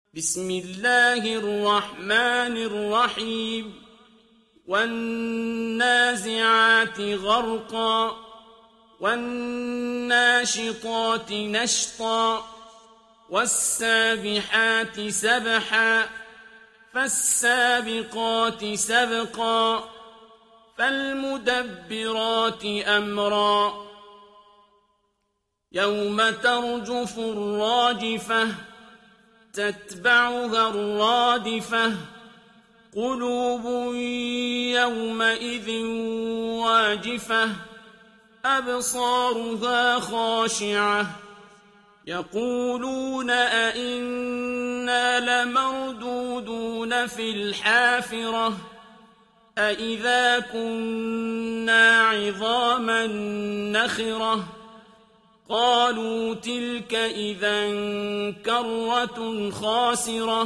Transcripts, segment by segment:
بسم الله الرحمن الرحيم والنازعات غرقا والناشطات نشطا والسابحات سبحا فالسابقات سبقا فالمدبرات أمرا يوم ترجف الراجفة تتبعها الرادفة قلوب يومئذ واجفة أبصارها خاشعة يقولون أئنا لمردودون في الحافرة أئذا كنا عظاما نخرة قالوا تلك إذا كرة خاسرة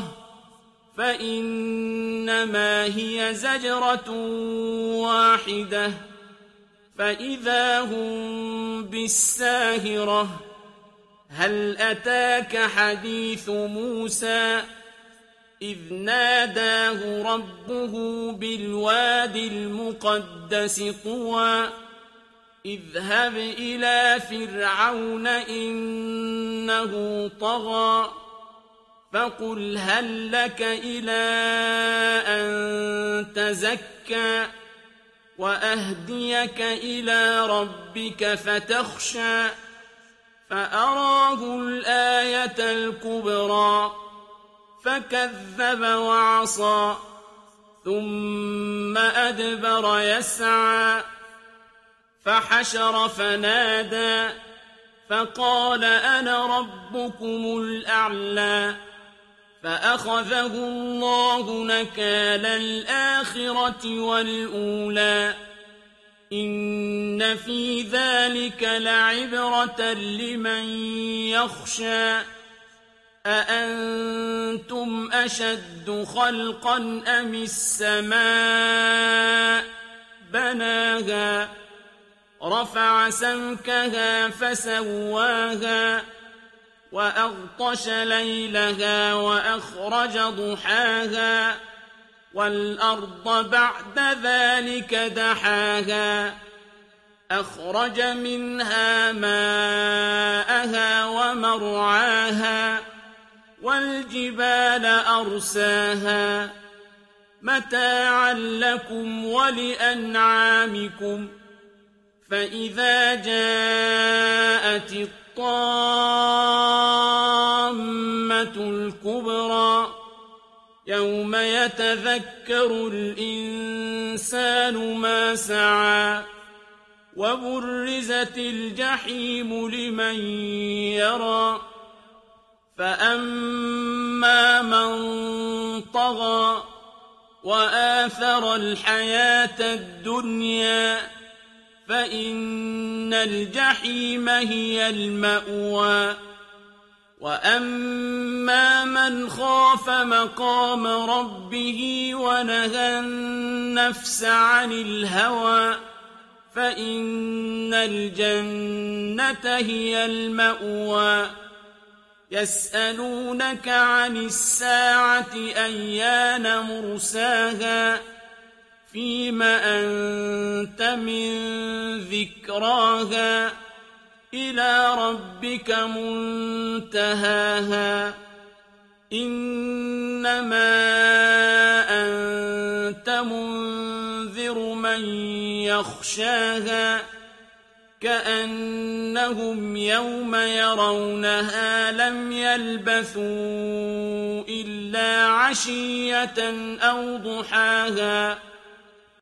فإنما هي زجرة واحدة فإذا هم بالساهرة هل أتاك حديث موسى إذ ناداه ربه بالواد المقدس طوى اذهب إلى فرعون إنه طغى فقل هل لك إلى أن تزكى وأهديك إلى ربك فتخشى فأراه الآية الكبرى فكذب وعصى ثم أدبر يسعى فحشر فنادى فقال أنا ربكم الأعلى فأخذه الله نكال الآخرة والأولى إن في ذلك لعبرة لمن يخشى أأنتم أشد خلقا أم السماء بناها رفع سمكها فسواها وأغطش ليلها وأخرج ضحاها والأرض بعد ذلك دحاها أخرج منها ماءها ومرعاها والجبال أرساها متاعا لكم ولأنعامكم فإذا جاءت الطامة الكبرى يوم يتذكر الإنسان ما سعى وبرزت الجحيم لمن يرى فأما من طغى وآثر الحياة الدنيا فإن الجحيم هي المأوى وأما من خاف مقام ربه ونهى النفس عن الهوى فإن الجنة هي المأوى يسألونك عن الساعة أيان مرساها فيم أنت من ذكراها إلى ربك منتهاها إنما أنت منذر من يخشاها كأنهم يوم يرونها لم يلبثوا إلا عشية أو ضحاها